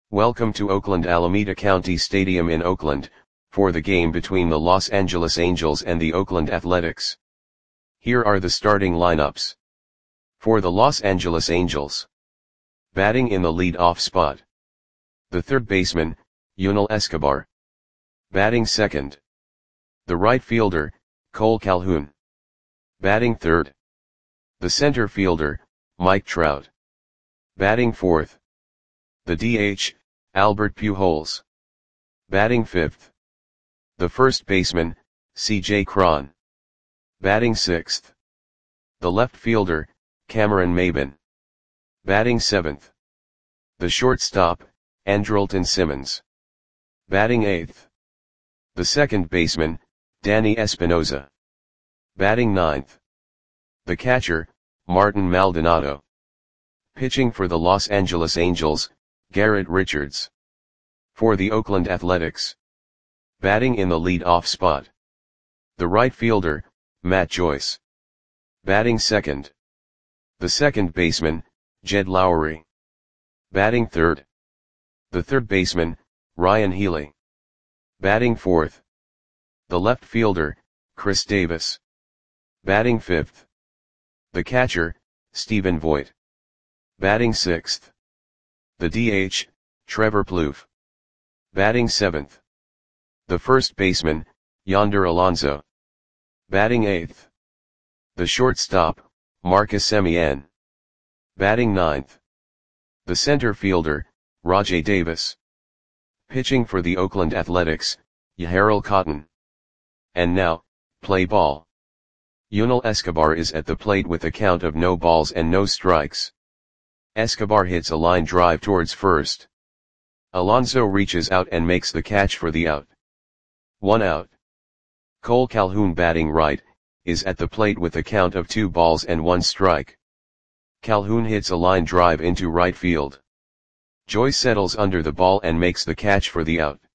Welcome to Oakland Alameda County Stadium in Oakland, for the game between the Los Angeles Angels and the Oakland Athletics. Here are the starting lineups. For the Los Angeles Angels. Batting in the lead-off spot. The third baseman, Yunel Escobar. Batting second. The right fielder, Cole Calhoun. Batting third. The center fielder, Mike Trout. Batting fourth. The DH, Albert Pujols. Batting fifth. The first baseman, C.J. Cron. Batting sixth. The left fielder, Cameron Maybin. Batting seventh. The shortstop, Andrelton Simmons. Batting eighth. The second baseman, Danny Espinosa. Batting ninth. The catcher, Martin Maldonado. Pitching for the Los Angeles Angels, Garrett Richards. For the Oakland Athletics. Batting in the lead-off spot. The right fielder, Matt Joyce. Batting second. The second baseman, Jed Lowrie. Batting third. The third baseman, Ryan Healy. Batting fourth. The left fielder, Chris Davis. Batting fifth. The catcher, Stephen Vogt. Batting sixth. The DH, Trevor Plouffe. Batting seventh. The first baseman, Yonder Alonso. Batting eighth. The shortstop, Marcus Semien. Batting ninth. The center fielder, Rajai Davis. Pitching for the Oakland Athletics, Yahirel Cotton. And now, play ball. Yunel Escobar is at the plate with a count of no balls and no strikes. Escobar hits a line drive towards first. Alonso reaches out and makes the catch for the out. 1 out. Cole Calhoun, batting right, is at the plate with a count of 2 balls and 1 strike. Calhoun hits a line drive into right field. Joyce settles under the ball and makes the catch for the out.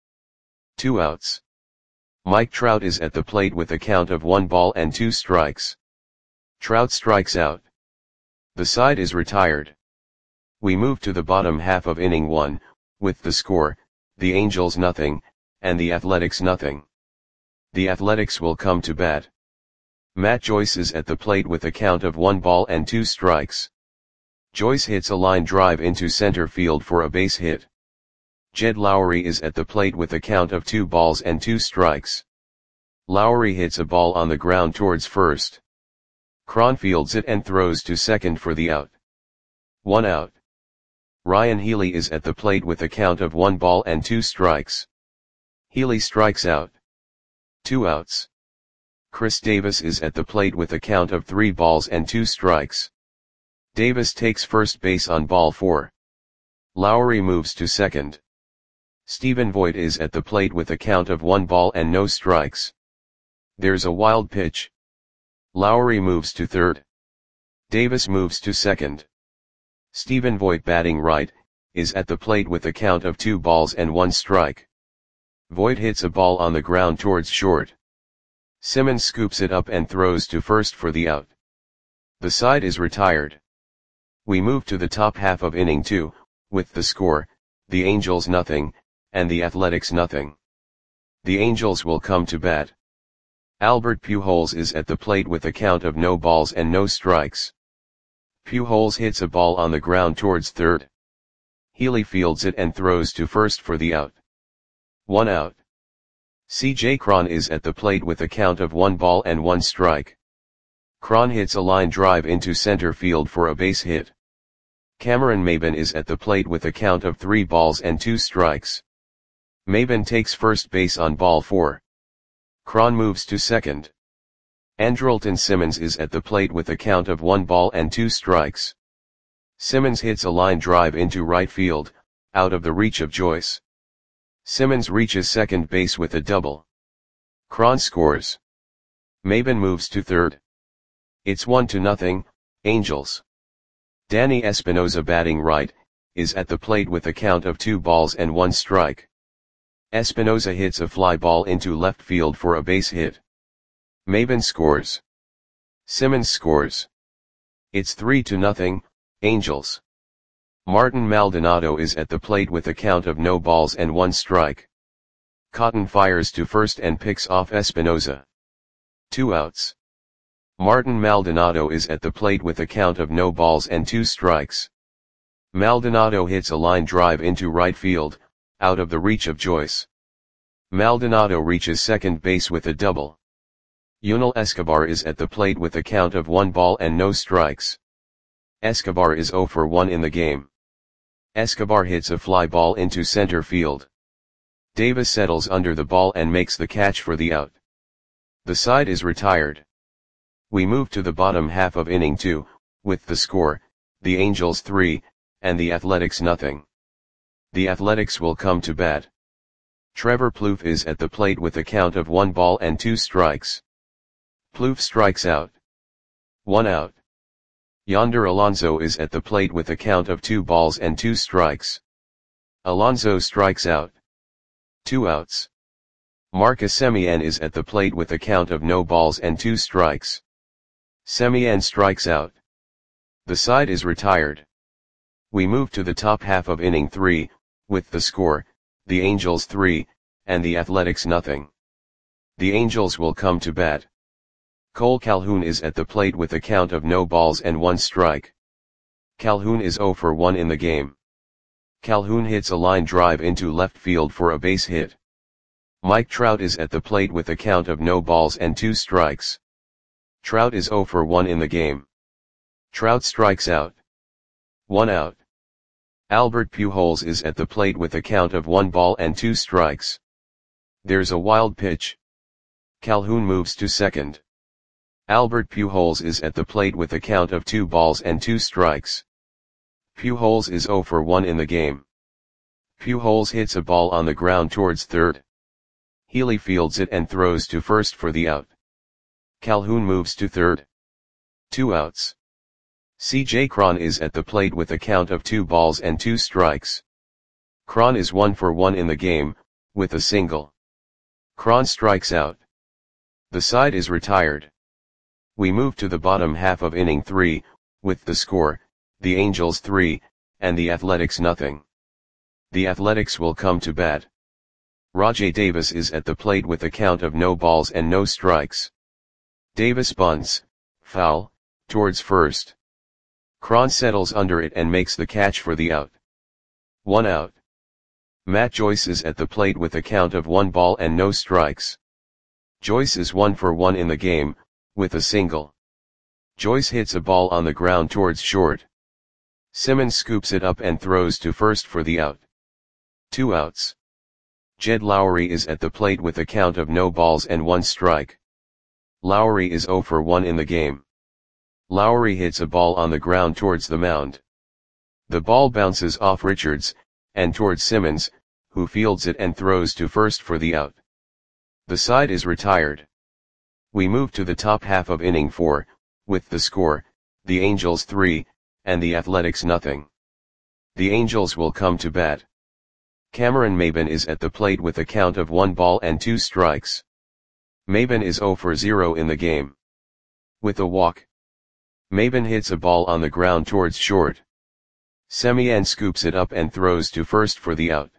2 outs. Mike Trout is at the plate with a count of 1 ball and 2 strikes. Trout strikes out. The side is retired. We move to the bottom half of inning 1, with the score, the Angels nothing, and the Athletics nothing. The Athletics will come to bat. Matt Joyce is at the plate with a count of 1 ball and 2 strikes. Joyce hits a line drive into center field for a base hit. Jed Lowrie is at the plate with a count of 2 balls and 2 strikes. Lowrie hits a ball on the ground towards first. Cron fields it and throws to second for the out. 1 out. Ryan Healy is at the plate with a count of 1 ball and 2 strikes. Healy strikes out. 2 outs. Chris Davis is at the plate with a count of 3 balls and 2 strikes. Davis takes first base on ball 4. Lowrie moves to second. Stephen Vogt is at the plate with a count of 1 ball and no strikes. There's a wild pitch. Lowrie moves to third. Davis moves to second. Stephen Vogt, batting right, is at the plate with a count of 2 balls and 1 strike. Vogt hits a ball on the ground towards short. Simmons scoops it up and throws to first for the out. The side is retired. We move to the top half of inning 2, with the score, the Angels nothing, and the Athletics nothing. The Angels will come to bat. Albert Pujols is at the plate with a count of no balls and no strikes. Pujols hits a ball on the ground towards third. Healy fields it and throws to first for the out. 1 out. C.J. Cron is at the plate with a count of 1 ball and 1 strike. Cron hits a line drive into center field for a base hit. Cameron Maybin is at the plate with a count of 3 balls and 2 strikes. Maybin takes first base on ball 4. Cron moves to second. Andrelton Simmons is at the plate with a count of 1 ball and 2 strikes. Simmons hits a line drive into right field, out of the reach of Joyce. Simmons reaches second base with a double. Cron scores. Maybin moves to third. It's 1-0, Angels. Danny Espinosa, batting right, is at the plate with a count of 2 balls and 1 strike. Espinosa hits a fly ball into left field for a base hit. Maybin scores. Simmons scores. It's 3-0, Angels. Martin Maldonado is at the plate with a count of no balls and 1 strike. Cotton fires to first and picks off Espinoza. 2 outs. Martin Maldonado is at the plate with a count of no balls and 2 strikes. Maldonado hits a line drive into right field, out of the reach of Joyce. Maldonado reaches second base with a double. Yunel Escobar is at the plate with a count of 1 ball and no strikes. Escobar is 0 for 1 in the game. Escobar hits a fly ball into center field. Davis settles under the ball and makes the catch for the out. The side is retired. We move to the bottom half of inning 2, with the score, the Angels 3, and the Athletics nothing. The Athletics will come to bat. Trevor Plouffe is at the plate with a count of 1 ball and 2 strikes. Plouffe strikes out. 1 out. Yonder Alonso is at the plate with a count of 2 balls and 2 strikes. Alonso strikes out. 2 outs. Marcus Semien is at the plate with a count of no balls and 2 strikes. Semien strikes out. The side is retired. We move to the top half of inning 3, with the score, the Angels 3, and the Athletics nothing. The Angels will come to bat. Cole Calhoun is at the plate with a count of no balls and 1 strike. Calhoun is 0 for 1 in the game. Calhoun hits a line drive into left field for a base hit. Mike Trout is at the plate with a count of no balls and 2 strikes. Trout is 0 for 1 in the game. Trout strikes out. 1 out. Albert Pujols is at the plate with a count of 1 ball and 2 strikes. There's a wild pitch. Calhoun moves to second. Albert Pujols is at the plate with a count of 2 balls and 2 strikes. Pujols is 0 for 1 in the game. Pujols hits a ball on the ground towards third. Healy fields it and throws to first for the out. Calhoun moves to third. 2 outs. C.J. Cron is at the plate with a count of 2 balls and 2 strikes. Cron is 1 for 1 in the game, with a single. Cron strikes out. The side is retired. We move to the bottom half of inning 3, with the score, the Angels 3, and the Athletics nothing. The Athletics will come to bat. Rajai Davis is at the plate with a count of no balls and no strikes. Davis bunts, foul, towards first. Cron settles under it and makes the catch for the out. 1 out. Matt Joyce is at the plate with a count of 1 ball and no strikes. Joyce is 1 for 1 in the game, with a single. Joyce hits a ball on the ground towards short. Simmons scoops it up and throws to first for the out. 2 outs. Jed Lowry is at the plate with a count of no balls and 1 strike. Lowry is 0 for 1 in the game. Lowry hits a ball on the ground towards the mound. The ball bounces off Richards, and towards Simmons, who fields it and throws to first for the out. The side is retired. We move to the top half of inning 4, with the score, the Angels 3, and the Athletics nothing. The Angels will come to bat. Cameron Maybin is at the plate with a count of 1 ball and 2 strikes. Maybin is 0 for 0 in the game. With a walk. Maybin hits a ball on the ground towards short. Semien scoops it up and throws to first for the out.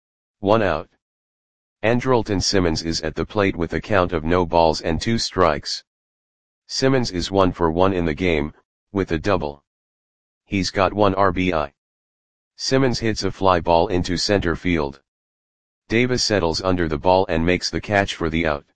1 out. Andrelton Simmons is at the plate with a count of no balls and 2 strikes. Simmons is 1 for 1 in the game, with a double. He's got 1 RBI. Simmons hits a fly ball into center field. Davis settles under the ball and makes the catch for the out.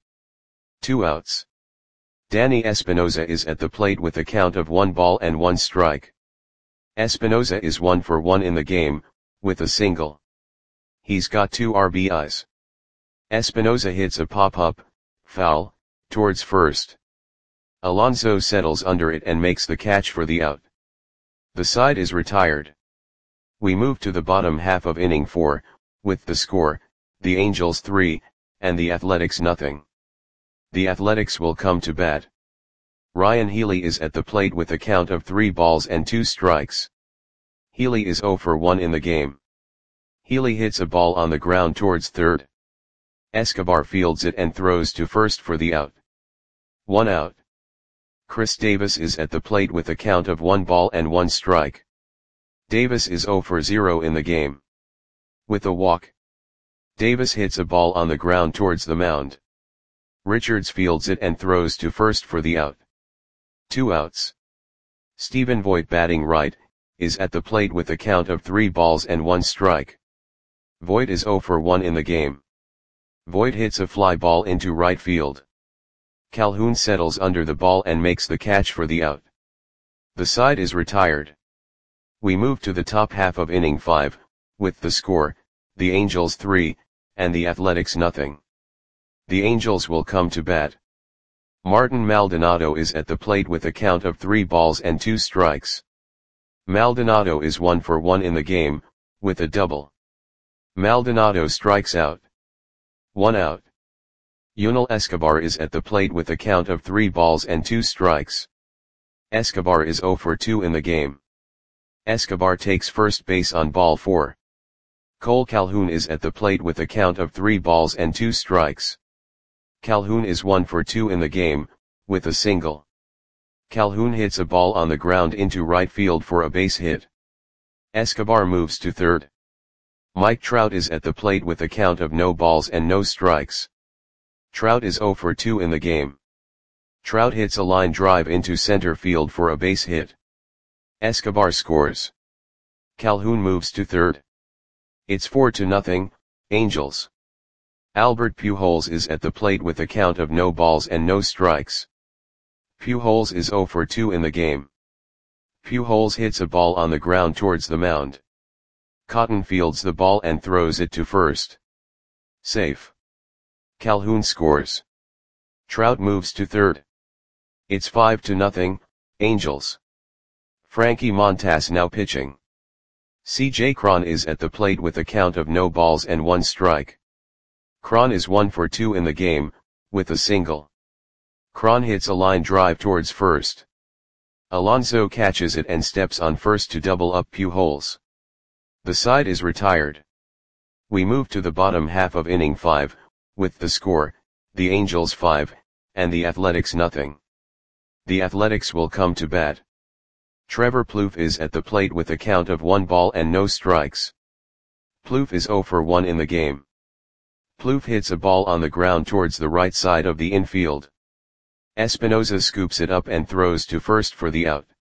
2 outs. Danny Espinoza is at the plate with a count of 1 ball and 1 strike. Espinoza is 1 for 1 in the game, with a single. He's got 2 RBIs. Espinoza hits a pop-up, foul, towards first. Alonso settles under it and makes the catch for the out. The side is retired. We move to the bottom half of inning 4, with the score, the Angels 3, and the Athletics nothing. The Athletics will come to bat. Ryan Healy is at the plate with a count of 3 balls and 2 strikes. Healy is 0 for 1 in the game. Healy hits a ball on the ground towards third. Escobar fields it and throws to first for the out. 1 out. Chris Davis is at the plate with a count of 1 ball and 1 strike. Davis is 0 for 0 in the game. With a walk, Davis hits a ball on the ground towards the mound. Richards fields it and throws to first for the out. 2 outs. Stephen Vogt, batting right, is at the plate with a count of 3 balls and 1 strike. Vogt is 0 for 1 in the game. Vogt hits a fly ball into right field. Calhoun settles under the ball and makes the catch for the out. The side is retired. We move to the top half of inning 5, with the score, the Angels 3, and the Athletics nothing. The Angels will come to bat. Martin Maldonado is at the plate with a count of 3 balls and 2 strikes. Maldonado is 1 for 1 in the game, with a double. Maldonado strikes out. 1 out. Yunel Escobar is at the plate with a count of 3 balls and 2 strikes. Escobar is 0 for 2 in the game. Escobar takes first base on ball 4. Cole Calhoun is at the plate with a count of 3 balls and 2 strikes. Calhoun is 1 for 2 in the game, with a single. Calhoun hits a ball on the ground into right field for a base hit. Escobar moves to third. Mike Trout is at the plate with a count of no balls and no strikes. Trout is 0 for 2 in the game. Trout hits a line drive into center field for a base hit. Escobar scores. Calhoun moves to third. It's 4-0, Angels. Albert Pujols is at the plate with a count of no balls and no strikes. Pujols is 0 for 2 in the game. Pujols hits a ball on the ground towards the mound. Cotton fields the ball and throws it to first. Safe. Calhoun scores. Trout moves to third. It's 5-0, Angels. Frankie Montas now pitching. C.J. Cron is at the plate with a count of no balls and 1 strike. Cron is 1 for 2 in the game, with a single. Cron hits a line drive towards first. Alonso catches it and steps on first to double up Pujols. The side is retired. We move to the bottom half of inning 5, with the score, the Angels 5, and the Athletics nothing. The Athletics will come to bat. Trevor Plouffe is at the plate with a count of 1 ball and no strikes. Plouffe is 0 for 1 in the game. Plouffe hits a ball on the ground towards the right side of the infield. Espinosa scoops it up and throws to first for the out.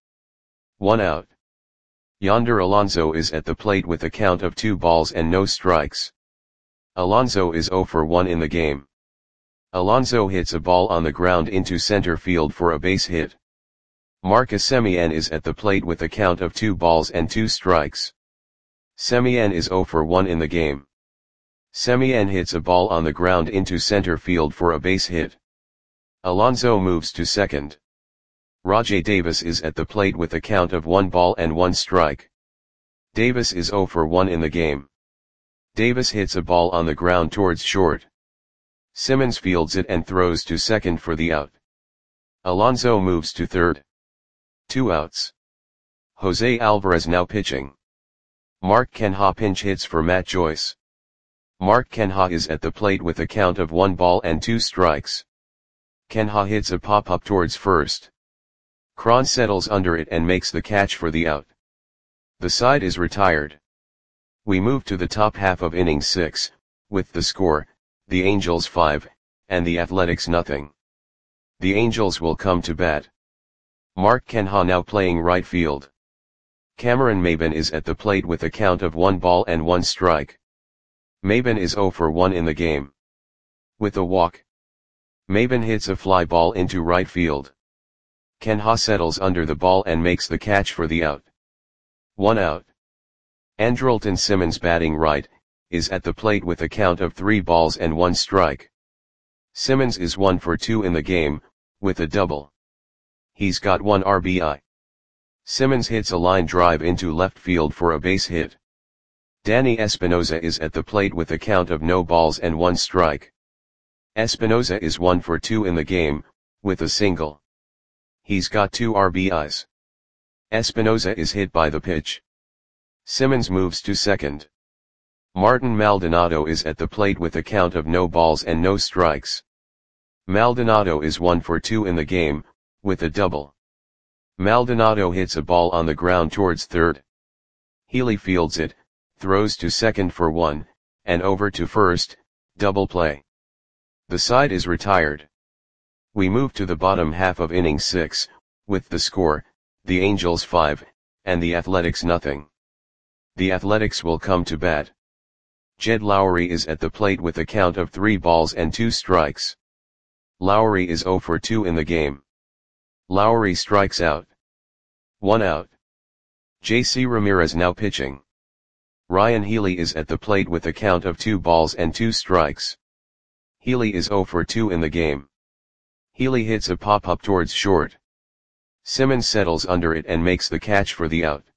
1 out. Yonder Alonso is at the plate with a count of 2 balls and no strikes. Alonso is 0 for 1 in the game. Alonso hits a ball on the ground into center field for a base hit. Marcus Semien is at the plate with a count of 2 balls and 2 strikes. Semien is 0 for 1 in the game. Semien hits a ball on the ground into center field for a base hit. Alonso moves to second. Rajai Davis is at the plate with a count of 1 ball and 1 strike. Davis is 0 for 1 in the game. Davis hits a ball on the ground towards short. Simmons fields it and throws to second for the out. Alonso moves to third. 2 outs. Jose Alvarez now pitching. Mark Canha pinch hits for Matt Joyce. Mark Canha is at the plate with a count of 1 ball and 2 strikes. Canha hits a pop-up towards first. Cron settles under it and makes the catch for the out. The side is retired. We move to the top half of inning 6, with the score, the Angels 5, and the Athletics nothing. The Angels will come to bat. Mark Canha now playing right field. Cameron Maybin is at the plate with a count of 1 ball and 1 strike. Maybin is 0 for 1 in the game. With a walk, Maybin hits a fly ball into right field. Canha settles under the ball and makes the catch for the out. 1 out. Andrelton Simmons, batting right, is at the plate with a count of 3 balls and 1 strike. Simmons is 1 for 2 in the game, with a double. He's got 1 RBI. Simmons hits a line drive into left field for a base hit. Danny Espinosa is at the plate with a count of no balls and 1 strike. Espinosa is 1 for 2 in the game, with a single. He's got 2 RBIs. Espinosa is hit by the pitch. Simmons moves to second. Martin Maldonado is at the plate with a count of no balls and no strikes. Maldonado is 1 for 2 in the game, with a double. Maldonado hits a ball on the ground towards third. Healy fields it, throws to second for 1, and over to first, double play. The side is retired. We move to the bottom half of inning 6, with the score, the Angels 5, and the Athletics nothing. The Athletics will come to bat. Jed Lowrie is at the plate with a count of 3 balls and 2 strikes. Lowrie is 0 for 2 in the game. Lowrie strikes out. 1 out. J.C. Ramirez now pitching. Ryan Healy is at the plate with a count of 2 balls and 2 strikes. Healy is 0 for 2 in the game. Healy hits a pop-up towards short. Simmons settles under it and makes the catch for the out.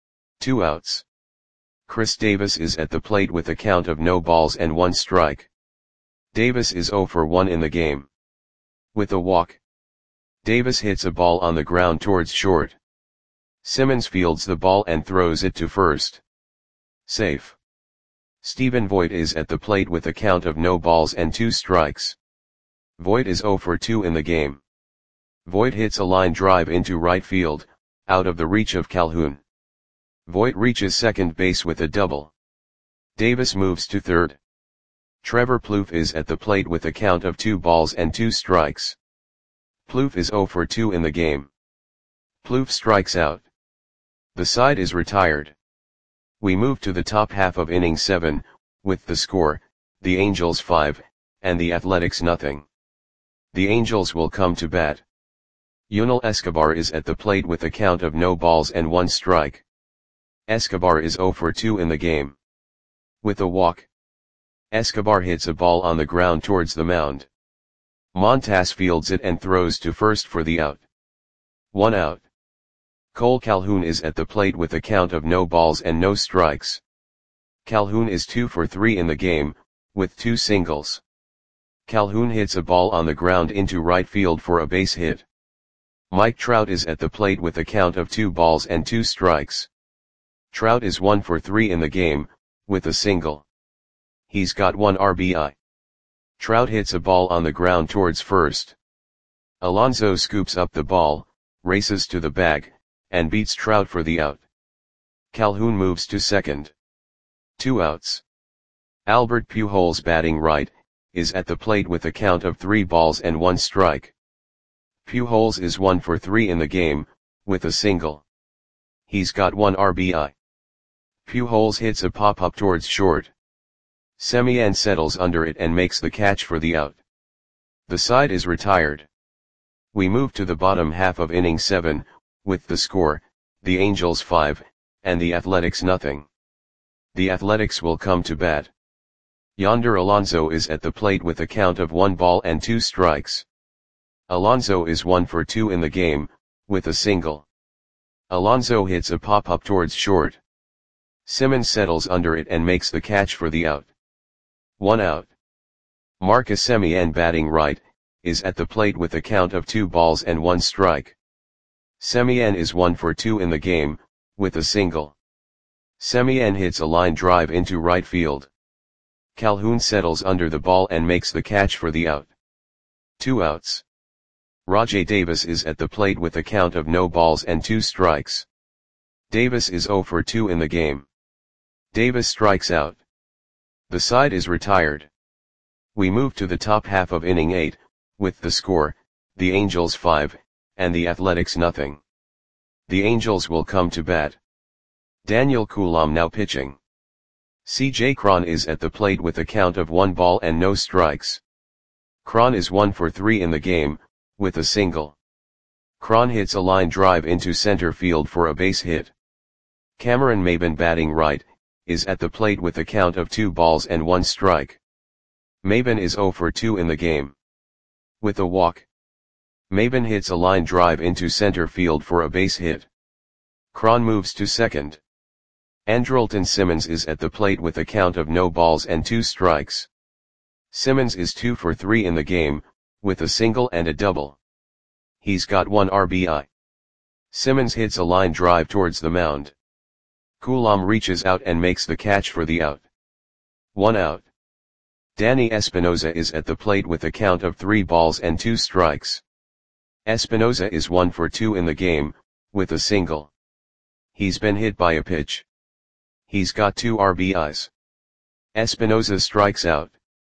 2 outs. Chris Davis is at the plate with a count of no balls and 1 strike. Davis is 0 for 1 in the game. With a walk. Davis hits a ball on the ground towards short. Simmons fields the ball and throws it to first. Safe. Stephen Voit is at the plate with a count of no balls and 2 strikes. Voit is 0 for 2 in the game. Voit hits a line drive into right field, out of the reach of Calhoun. Voit reaches second base with a double. Davis moves to third. Trevor Plouffe is at the plate with a count of 2 balls and 2 strikes. Plouffe is 0 for 2 in the game. Plouffe strikes out. The side is retired. We move to the top half of inning 7, with the score, the Angels 5, and the Athletics nothing. The Angels will come to bat. Yunel Escobar is at the plate with a count of no balls and 1 strike. Escobar is 0 for 2 in the game. With a walk. Escobar hits a ball on the ground towards the mound. Montas fields it and throws to first for the out. 1 out. Cole Calhoun is at the plate with a count of no balls and no strikes. Calhoun is 2 for 3 in the game, with 2 singles. Calhoun hits a ball on the ground into right field for a base hit. Mike Trout is at the plate with a count of 2 balls and 2 strikes. Trout is 1 for 3 in the game, with a single. He's got 1 RBI. Trout hits a ball on the ground towards first. Alonso scoops up the ball, races to the bag, and beats Trout for the out. Calhoun moves to second. 2 outs. Albert Pujols, batting right, is at the plate with a count of 3 balls and 1 strike. Pujols is 1 for 3 in the game, with a single. He's got 1 RBI. Pujols hits a pop-up towards short. Semien settles under it and makes the catch for the out. The side is retired. We move to the bottom half of inning 7, with the score, the Angels 5, and the Athletics nothing. The Athletics will come to bat. Yonder Alonso is at the plate with a count of 1 ball and 2 strikes. Alonso is 1 for 2 in the game, with a single. Alonso hits a pop-up towards short. Simmons settles under it and makes the catch for the out. 1 out. Marcus Semien, batting right, is at the plate with a count of 2 balls and 1 strike. Semien is 1 for 2 in the game, with a single. Semien hits a line drive into right field. Calhoun settles under the ball and makes the catch for the out. 2 outs. Rajai Davis is at the plate with a count of no balls and 2 strikes. Davis is 0 for 2 in the game. Davis strikes out. The side is retired. We move to the top half of inning 8, with the score, the Angels 5, and the Athletics nothing. The Angels will come to bat. Daniel Coulombe now pitching. C.J. Cron is at the plate with a count of 1 ball and no strikes. Cron is 1 for 3 in the game, with a single. Cron hits a line drive into center field for a base hit. Cameron Maybin, batting right, is at the plate with a count of 2 balls and 1 strike. Maybin is 0 for 2 in the game. With a walk. Maybin hits a line drive into center field for a base hit. Cron moves to second. Andrelton Simmons is at the plate with a count of no balls and 2 strikes. Simmons is 2 for 3 in the game, with a single and a double. He's got 1 RBI. Simmons hits a line drive towards the mound. Coulombe reaches out and makes the catch for the out. 1 out. Danny Espinosa is at the plate with a count of 3 balls and 2 strikes. Espinosa is 1 for 2 in the game, with a single. He's been hit by a pitch. He's got 2 RBIs. Espinoza strikes out.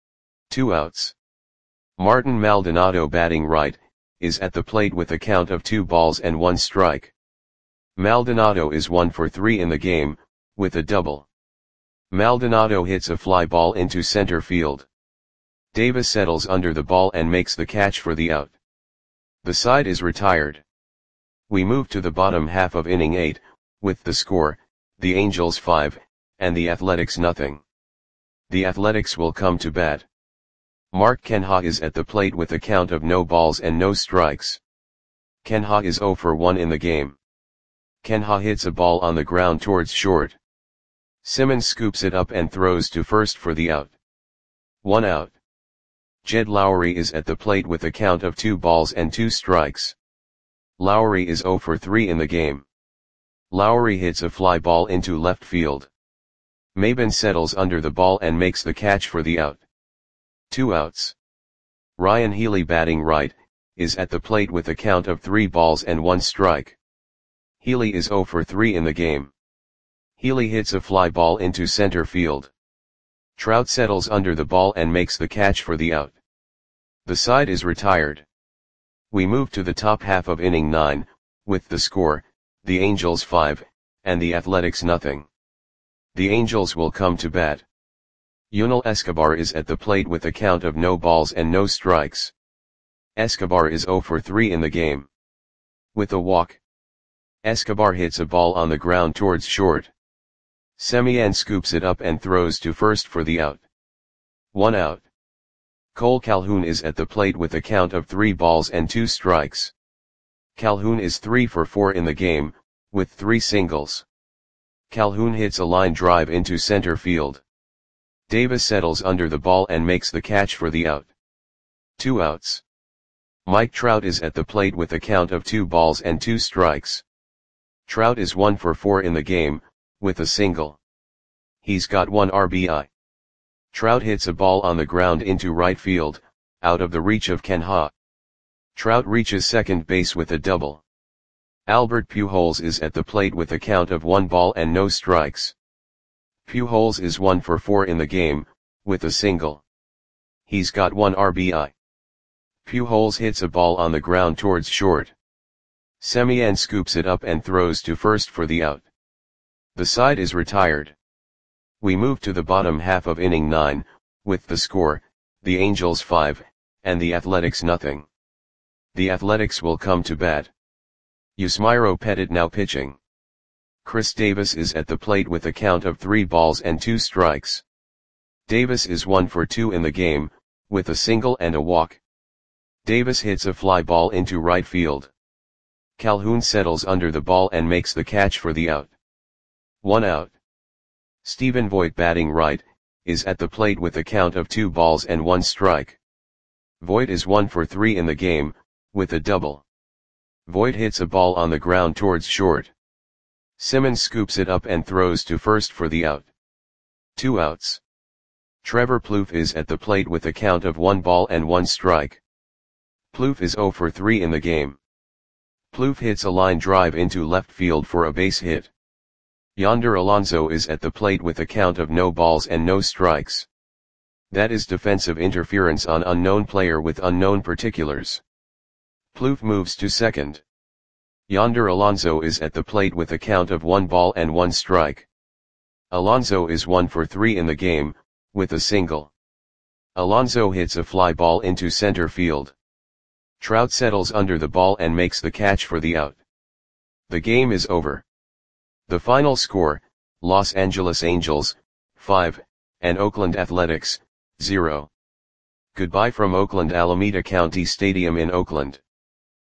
2 outs. Martin Maldonado batting right, is at the plate with a count of 2 balls and 1 strike. Maldonado is 1 for 3 in the game, with a double. Maldonado hits a fly ball into center field. Davis settles under the ball and makes the catch for the out. The side is retired. We move to the bottom half of inning 8, with the score, the Angels 5, and the Athletics nothing. The Athletics will come to bat. Mark Canha is at the plate with a count of no balls and no strikes. Canha is 0 for 1 in the game. Canha hits a ball on the ground towards short. Simmons scoops it up and throws to first for the out. 1 out. Jed Lowry is at the plate with a count of 2 balls and 2 strikes. Lowry is 0 for 3 in the game. Lowry hits a fly ball into left field. Maben settles under the ball and makes the catch for the out. 2 outs. Ryan Healy batting right, is at the plate with a count of 3 balls and 1 strike. Healy is 0 for 3 in the game. Healy hits a fly ball into center field. Trout settles under the ball and makes the catch for the out. The side is retired. We move to the top half of inning 9, with the score, the Angels 5, and the Athletics nothing. The Angels will come to bat. Yunel Escobar is at the plate with a count of no balls and no strikes. Escobar is 0 for 3 in the game. With a walk, Escobar hits a ball on the ground towards short. Semien scoops it up and throws to first for the out. 1 out. Cole Calhoun is at the plate with a count of 3 balls and 2 strikes. Calhoun is 3 for 4 in the game, with 3 singles. Calhoun hits a line drive into center field. Davis settles under the ball and makes the catch for the out. 2 outs. Mike Trout is at the plate with a count of 2 balls and 2 strikes. Trout is 1 for 4 in the game, with a single. He's got 1 RBI. Trout hits a ball on the ground into right field, out of the reach of Canha. Trout reaches second base with a double. Albert Pujols is at the plate with a count of 1 ball and no strikes. Pujols is 1 for 4 in the game, with a single. He's got 1 RBI. Pujols hits a ball on the ground towards short. Semien scoops it up and throws to first for the out. The side is retired. We move to the bottom half of inning 9, with the score, the Angels 5, and the Athletics nothing. The Athletics will come to bat. Yusmeiro Petit now pitching. Chris Davis is at the plate with a count of 3 balls and 2 strikes. Davis is 1 for 2 in the game, with a single and a walk. Davis hits a fly ball into right field. Calhoun settles under the ball and makes the catch for the out. 1 out. Stephen Voit batting right, is at the plate with a count of 2 balls and 1 strike. Voit is 1 for 3 in the game, with a double. Voit hits a ball on the ground towards short. Simmons scoops it up and throws to first for the out. 2 outs. Trevor Plouffe is at the plate with a count of 1 ball and 1 strike. Plouffe is 0 for 3 in the game. Plouffe hits a line drive into left field for a base hit. Yonder Alonso is at the plate with a count of no balls and no strikes. That is defensive interference on unknown player with unknown particulars. Plouffe moves to second. Yonder Alonso is at the plate with a count of 1 ball and 1 strike. Alonso is 1 for 3 in the game, with a single. Alonso hits a fly ball into center field. Trout settles under the ball and makes the catch for the out. The game is over. The final score, Los Angeles Angels, 5, and Oakland Athletics, 0. Goodbye from Oakland Alameda County Stadium in Oakland.